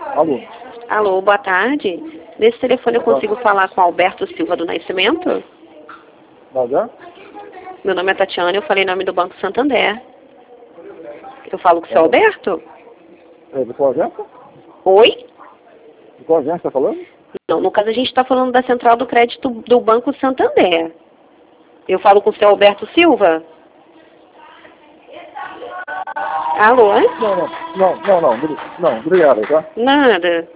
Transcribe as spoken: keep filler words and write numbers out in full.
Alô? Alô, boa tarde. Nesse telefone eu consigo falar com Alberto Silva do Nascimento? Nada? Meu nome é Tatiana, eu falei em nome do Banco Santander. Eu falo com o seu Alberto? É, de qual agência? Oi? De qual agência está falando? Não, no caso a gente está falando da Central do Crédito do Banco Santander. Eu falo com o seu Alberto Silva? Alô? Não, não, não, não, não, não, obrigado, tá? Nada.